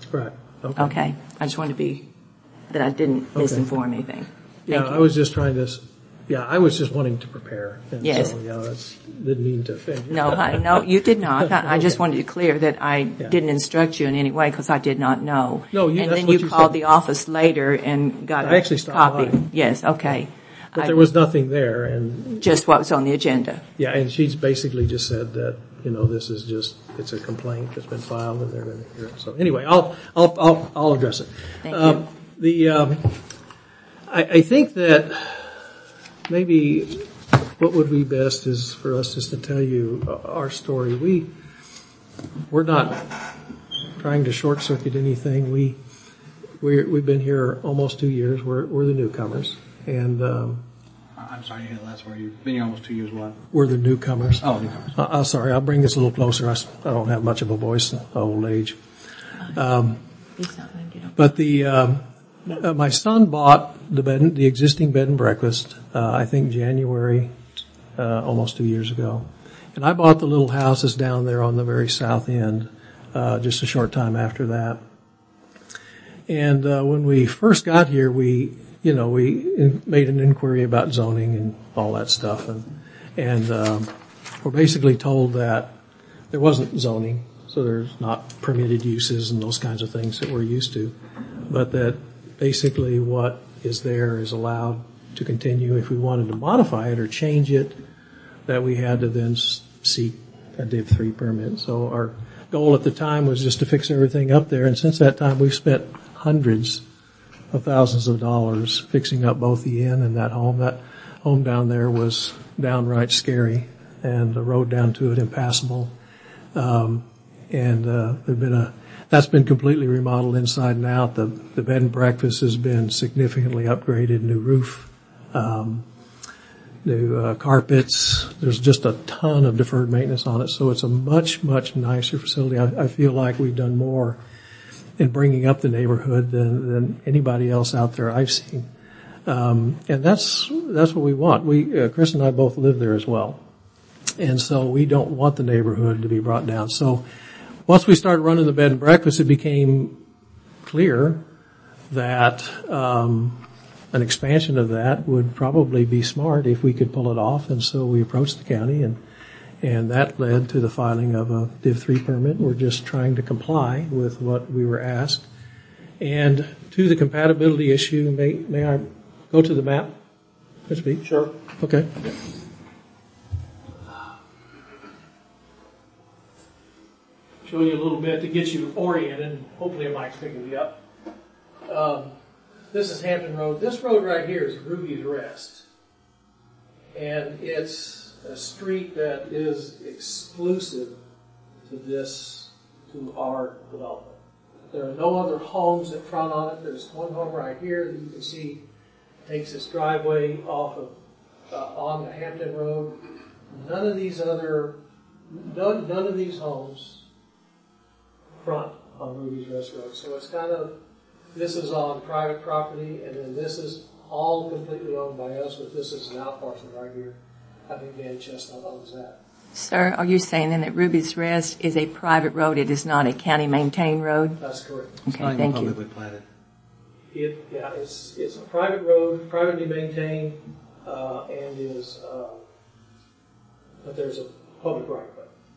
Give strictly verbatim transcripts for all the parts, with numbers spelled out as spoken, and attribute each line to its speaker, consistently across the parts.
Speaker 1: Right. Okay.
Speaker 2: Okay. I just wanted to be, that I didn't
Speaker 1: Okay.
Speaker 2: misinform anything. Thank
Speaker 1: Yeah,
Speaker 2: you.
Speaker 1: I was just trying to, s- yeah, I was just wanting to prepare. And
Speaker 2: Yes.
Speaker 1: So, yeah, that's, didn't mean to offend you.
Speaker 2: No, I, no, you did not. I, I just
Speaker 1: Okay.
Speaker 2: wanted to clear that I
Speaker 1: Yeah.
Speaker 2: didn't instruct you in any way because I did not know.
Speaker 1: No, you-
Speaker 2: and
Speaker 1: that's
Speaker 2: then
Speaker 1: what
Speaker 2: you
Speaker 1: you
Speaker 2: called
Speaker 1: said.
Speaker 2: the office later and got
Speaker 1: I
Speaker 2: a
Speaker 1: actually stopped
Speaker 2: copy.
Speaker 1: by.
Speaker 2: Yes, okay.
Speaker 1: But
Speaker 2: I-
Speaker 1: there was nothing there, and
Speaker 2: just what was on the agenda.
Speaker 1: yeah, and she's basically just said that, you know, this is just, it's a complaint that's been filed and they're going to hear it. So anyway, I'll, I'll, I'll, I'll address it.
Speaker 2: Thank
Speaker 1: Um,
Speaker 2: you.
Speaker 1: The, um, I, I think that maybe what would be best is for us just to tell you our story. We, we're not trying to short circuit anything. We, we're, we've been here almost two years. We're, we're the newcomers. And, um,
Speaker 3: I'm sorry, you had the last word. You've been here almost two years, what?
Speaker 1: we're the newcomers.
Speaker 3: Oh, newcomers.
Speaker 1: Uh, uh, sorry, I'll bring this a little closer. I, s- I don't have much of a voice at old age. Um,
Speaker 2: He's not going to get up.
Speaker 1: but the, um, uh, my son bought the bed, and- the existing bed and breakfast, uh, I think January, uh, almost two years ago. And I bought the little houses down there on the very south end, uh, just a short time after that. And, uh, when we first got here, we, you know, we in, made an inquiry about zoning and all that stuff. And, and, um, we're basically told that there wasn't zoning, so there's not permitted uses and those kinds of things that we're used to, but that basically what is there is allowed to continue. If we wanted to modify it or change it, that we had to then s- seek a Div three permit. So our goal at the time was just to fix everything up there, and since that time we've spent hundreds of thousands of dollars fixing up both the inn and that home. That home down there was downright scary, and the road down to it impassable. Um, and uh, there've been a that's been completely remodeled inside and out. The the bed and breakfast has been significantly upgraded, new roof, um, new uh, carpets. There's just a ton of deferred maintenance on it, so it's a much much nicer facility. I, I feel like we've done more in bringing up the neighborhood than than anybody else out there I've seen. Um, and that's that's what we want. We uh, Chris and I both live there as well. And so we don't want the neighborhood to be brought down. So once we started running the bed and breakfast, it became clear that um, an expansion of that would probably be smart if we could pull it off. And so we approached the county, and and that led to the filing of a Div three permit. We're just trying to comply with what we were asked. And to the compatibility issue, may may I go to the map, Mister B?
Speaker 3: Sure.
Speaker 1: Okay. Show you a little bit to get you oriented, and hopefully a mic's picking me up. Um, this is Hampton Road. This road right here is Ruby's Rest. And it's a street that is exclusive to this, to our development. There are no other homes that front on it. There's one home right here that you can see takes its driveway off of, uh, on the Hampton Road. None of these other, none, none of these homes front on Ruby's Rest Road. So it's kind of, this is on private property, and then this is all completely owned by us, but this is an out parcel right here. I think Dan Chestnut owns that.
Speaker 2: Sir, are you saying then that Ruby's Rest is a private road? It is not a county-maintained road?
Speaker 1: That's correct.
Speaker 3: It's not
Speaker 2: Okay,
Speaker 3: even
Speaker 2: thank you.
Speaker 3: publicly platted.
Speaker 1: It, yeah, it's, it's a private road, privately maintained, uh, and is, uh, but there's a public right of way.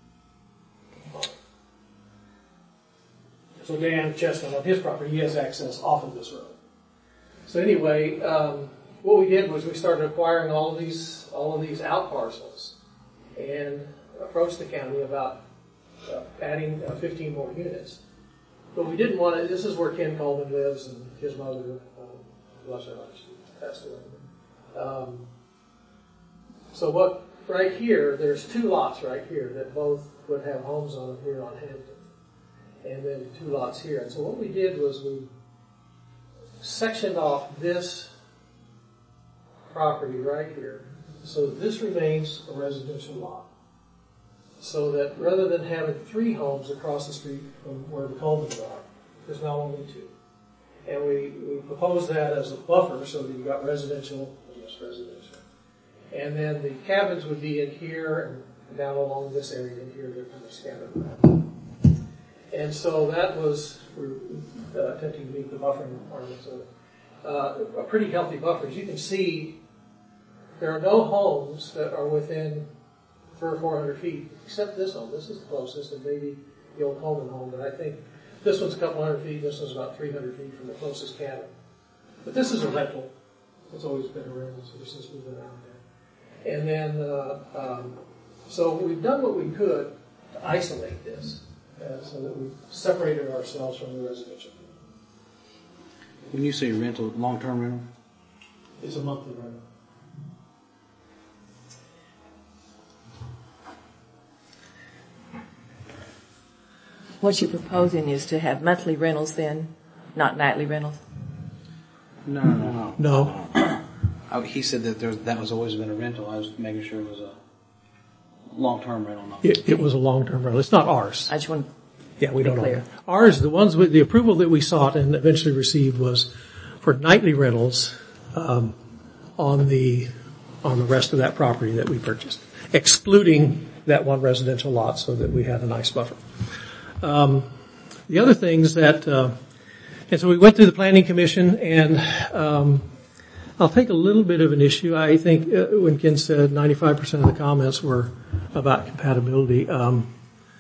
Speaker 1: So Dan Chestnut, on his property, he has access off of this road. So anyway, um, what we did was we started acquiring all of these, all of these out parcels, and approached the county about uh, adding uh, fifteen more units. But we didn't want to. This is where Ken Coleman lives, and his mother, um, bless her heart, she passed away. Um, so what? Right here, there's two lots right here that both would have homes on them here on Hampton. And then two lots here. And so what we did was we sectioned off this property right here. So this remains a residential lot. So that rather than having three homes across the street from where the Colemans are, there's now only two. And we, we proposed that as a buffer so that you got residential, yes, residential. And then the cabins would be in here and down along this area in here. They're kind of scattered around. And so that was, we're uh, attempting to meet the buffering requirements of it. Uh, a pretty healthy buffer. As you can see, there are no homes that are within three or four hundred feet, except this home. This is the closest, and maybe the old Coleman home, but I think this one's a couple hundred feet, this one's about three hundred feet from the closest cabin. But this is a rental. It's always been a rental since we've been out there. And then, uh, um, so we've done what we could to isolate this, uh, so that we separated ourselves from the residential.
Speaker 3: When you say rental, long-term rental?
Speaker 1: It's a monthly rental.
Speaker 2: What you're proposing is to have monthly rentals then, not nightly rentals?
Speaker 3: No, no, no.
Speaker 1: No.
Speaker 3: Oh, he said that there, that was always been a rental. I was making sure it was a long-term rental. Not
Speaker 1: It, it was a long-term rental. It's not ours.
Speaker 2: I just want
Speaker 1: Yeah, we
Speaker 2: Be
Speaker 1: don't
Speaker 2: clear.
Speaker 1: own it. Ours, the ones with the approval that we sought and eventually received was for nightly rentals um, on the on the rest of that property that we purchased, excluding that one residential lot, so that we had a nice buffer. Um, the other things that, uh, and so we went through the Planning Commission, and um, I'll take a little bit of an issue. I think uh, when Ken said ninety-five percent of the comments were about compatibility. Um,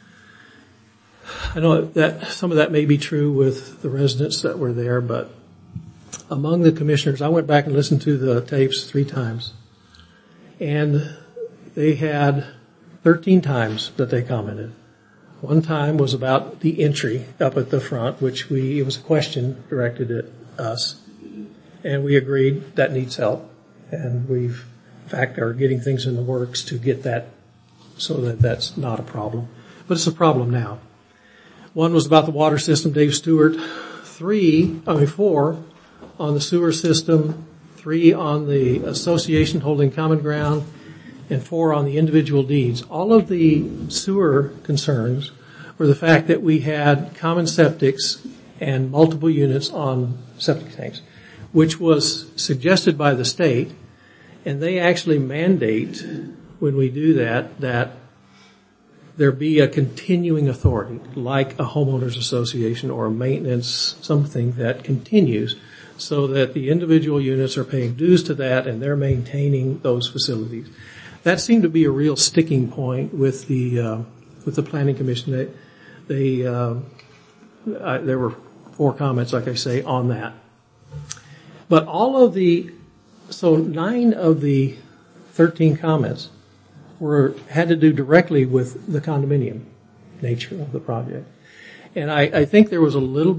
Speaker 1: I know that some of that may be true with the residents that were there, but among the commissioners, I went back and listened to the tapes three times, and they had thirteen times that they commented. One time was about the entry up at the front, which we, it was a question directed at us, and we agreed that needs help, and we've, in fact, are getting things in the works to get that so that that's not a problem. But it's a problem now. One was about the water system, Dave Stewart. Three, I mean four, on the sewer system. Three on the association holding common ground. And four on the individual deeds. All of the sewer concerns were the fact that we had common septics and multiple units on septic tanks, which was suggested by the state. And they actually mandate, when we do that, that there be a continuing authority, like a homeowners association or a maintenance, something that continues, so that the individual units are paying dues to that and they're maintaining those facilities. That seemed to be a real sticking point with the uh, with the Planning Commission. They, they uh, I, there were four comments, like I say, on that. But all of the, so nine of the thirteen comments were had to do directly with the condominium nature of the project. And I, I think there was a little bit